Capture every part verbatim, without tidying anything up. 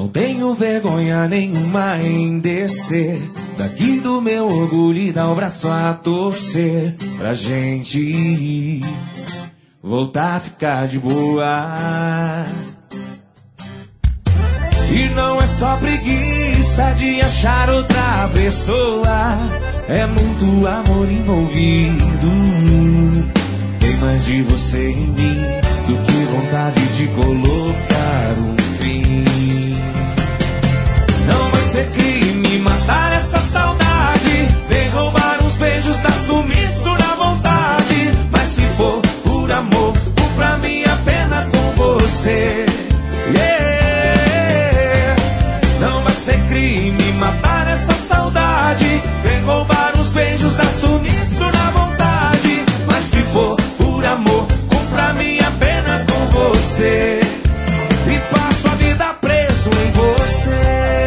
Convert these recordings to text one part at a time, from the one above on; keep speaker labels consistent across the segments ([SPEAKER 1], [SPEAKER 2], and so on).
[SPEAKER 1] Não tenho vergonha nenhuma em descer daqui do meu orgulho e dar o braço a torcer pra gente voltar a ficar de boa. E não é só preguiça de achar outra pessoa, é muito amor envolvido. Tem mais de você em mim do que vontade de colocar um fim. Não vai ser crime matar essa saudade, vem roubar uns beijos, dar sumiço na vontade. Mas se for por amor, cumpra minha pena com você. Yeah. Não vai ser crime matar essa saudade, vem roubar uns beijos, dar sumiço na vontade. Mas se for por amor, cumpra minha pena com você. E passo a vida preso em você.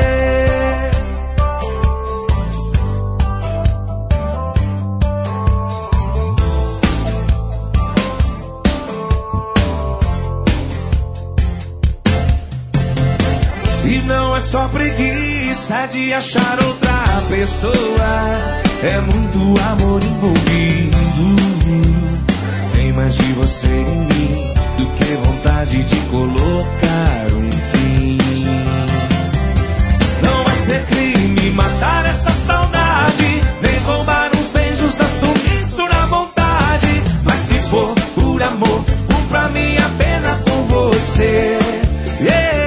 [SPEAKER 1] E não é só preguiça de achar outra pessoa, é muito amor envolvido. Tem mais de você em mim do que vontade de colocar um fim. Não vai ser crime matar essa saudade, vem roubar uns beijos, dar sumiço na vontade. Mas se for por amor, cumpra minha pena com você. Yeah.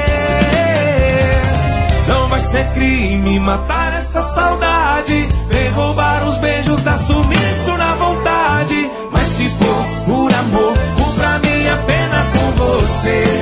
[SPEAKER 1] Não vai ser crime matar essa saudade, vem roubar os beijos, dar sumiço na vontade. Mas se for por amor, cumpra minha pena com você.